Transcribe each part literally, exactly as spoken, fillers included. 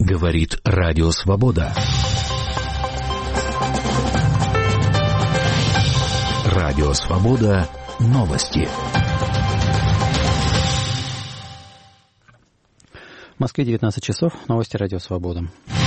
Говорит Радио Свобода. Радио Свобода. Новости. В Москве девятнадцать часов. Новости Радио Свобода.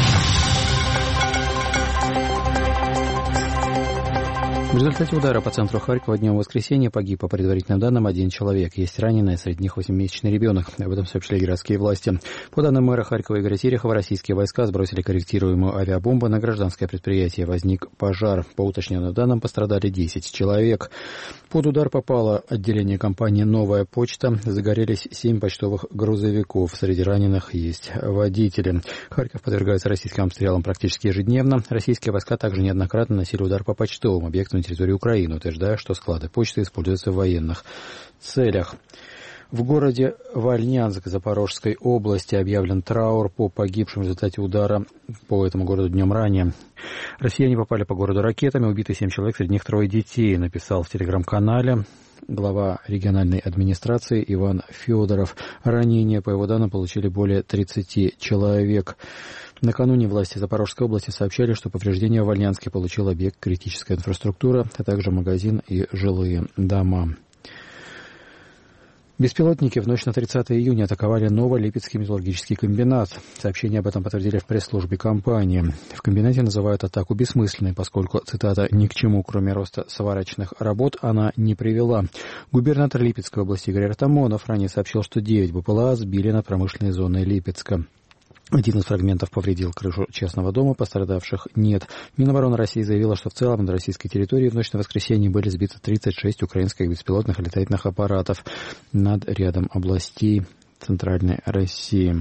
В результате удара по центру Харькова днем воскресенья погиб, по предварительным данным, один человек. Есть раненый, среди них восьмимесячный ребенок. Об этом сообщили городские власти. По данным мэра Харькова Игоря Терехова, российские войска сбросили корректируемую авиабомбу на гражданское предприятие. Возник пожар. По уточненным данным, пострадали десять человек. Под удар попало отделение компании «Новая почта». Загорелись семь почтовых грузовиков. Среди раненых есть водители. Харьков подвергается российским обстрелам практически ежедневно. Российские войска также неоднократно наносили удар по почтовым объектам на территории Украины, утверждая, что склады почты используются в военных целях. В городе Вольнянск Запорожской области объявлен траур по погибшим в результате удара по этому городу днем ранее. Россияне попали по городу ракетами, убиты семь человек, среди них трое детей, написал в телеграм-канале глава региональной администрации Иван Федоров. Ранения, по его данным, получили более тридцати человек. Накануне власти Запорожской области сообщали, что повреждения в Вольнянске получил объект критическая инфраструктура, а также магазин и жилые дома. Беспилотники в ночь на тридцатое июня атаковали Новолипецкий металлургический комбинат. Сообщение об этом подтвердили в пресс-службе компании. В комбинате называют атаку бессмысленной, поскольку, цитата, «ни к чему, кроме роста сварочных работ, она не привела». Губернатор Липецкой области Игорь Артамонов ранее сообщил, что девять БПЛА сбили над промышленной зоной Липецка. Один из фрагментов повредил крышу частного дома, пострадавших нет. Минобороны России заявила, что в целом на российской территории в ночь на воскресенье были сбиты тридцать шесть украинских беспилотных летательных аппаратов над рядом областей Центральной России.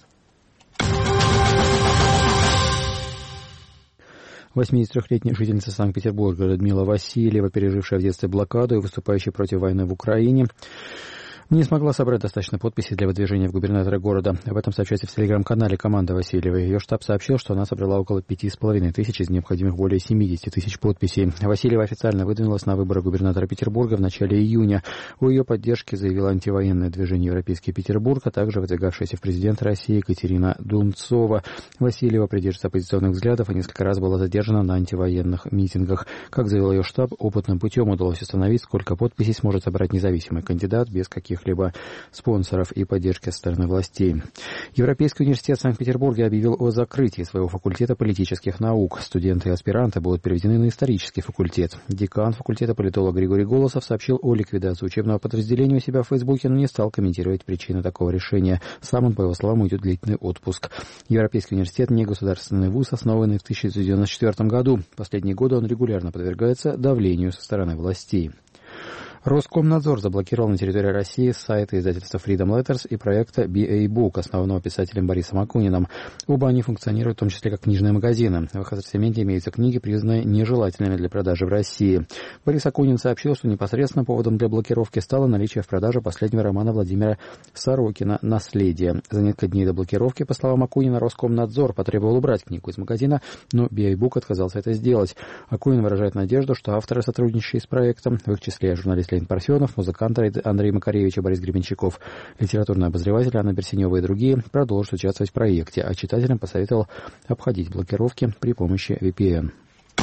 восьмидесятитрёхлетняя жительница Санкт-Петербурга Людмила Васильева, пережившая в детстве блокаду и выступающая против войны в Украине, не смогла собрать достаточно подписей для выдвижения в губернатора города. Об этом сообщается в телеграм-канале команды Васильевой. Ее штаб сообщил, что она собрала около пяти с половиной тысяч из необходимых более семидесяти тысяч подписей. Васильева официально выдвинулась на выборы губернатора Петербурга в начале июня. О ее поддержке заявило антивоенное движение «Европейский Петербург», а также выдвигавшаяся в президенты России Екатерина Дунцова. Васильева придерживается оппозиционных взглядов и несколько раз была задержана на антивоенных митингах. Как заявил ее штаб, опытным путем удалось установить, сколько подписей сможет собрать независимый кандидат без каких либо спонсоров и поддержки со стороны властей. Европейский университет в Санкт-Петербурге объявил о закрытии своего факультета политических наук. Студенты и аспиранты будут переведены на исторический факультет. Декан факультета политолог Григорий Голосов сообщил о ликвидации учебного подразделения у себя в Фейсбуке, но не стал комментировать причины такого решения. Сам он, по его словам, уйдет в длительный отпуск. Европейский университет – негосударственный вуз, основанный в тысяча девятьсот девяносто четвёртом году. В последние годы он регулярно подвергается давлению со стороны властей. Роскомнадзор заблокировал на территории России сайты издательства Freedom Letters и проекта би эй Book, основанного писателем Борисом Акуниным. Оба они функционируют в том числе как книжные магазины. В их ассортименте имеются книги, признанные нежелательными для продажи в России. Борис Акунин сообщил, что непосредственно поводом для блокировки стало наличие в продаже последнего романа Владимира Сорокина «Наследие». За несколько дней до блокировки, по словам Акунина, Роскомнадзор потребовал убрать книгу из магазина, но би эй Book отказался это сделать. Акунин выражает надежду, что авторы, сотрудничающие с проектом, в их числе журналист Леонид Парфенов, музыкант Андрей Макаревич и Борис Гребенщиков, литературный обозреватель Анна Берсенева и другие продолжат участвовать в проекте, а читателям посоветовал обходить блокировки при помощи ви пи эн.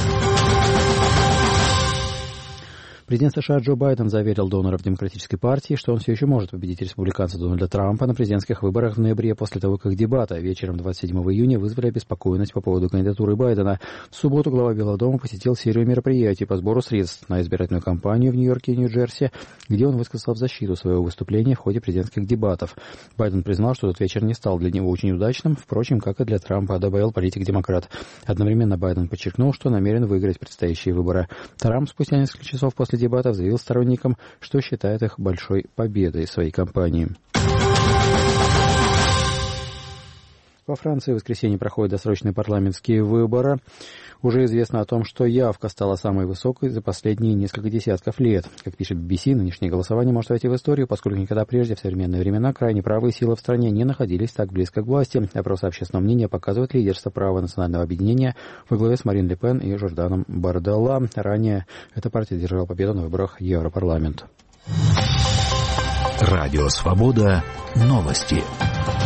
Президент США Джо Байден заверил доноров Демократической партии, что он все еще может победить республиканца Дональда Трампа на президентских выборах в ноябре после того, как дебаты вечером двадцать седьмого июня вызвали обеспокоенность по поводу кандидатуры Байдена. В субботу глава Белого дома посетил серию мероприятий по сбору средств на избирательную кампанию в Нью-Йорке и Нью-Джерси, где он высказал в защиту своего выступления в ходе президентских дебатов. Байден признал, что этот вечер не стал для него очень удачным, впрочем, как и для Трампа, добавил политик-демократ. Одновременно Байден подчеркнул, что намерен выиграть предстоящие выборы. Трамп спустя несколько часов после дебатов заявил сторонникам, что считает их большой победой своей кампании. Во Франции в воскресенье проходят досрочные парламентские выборы. Уже известно о том, что явка стала самой высокой за последние несколько десятков лет. Как пишет би би си, нынешнее голосование может войти в историю, поскольку никогда прежде в современные времена крайне правые силы в стране не находились так близко к власти. Опросы общественного мнения показывают лидерство права национального объединения во главе с Марин Ле Пен и Жорданом Бардella. Ранее эта партия держала победу на выборах в Европарламент. Радио Свобода. Новости.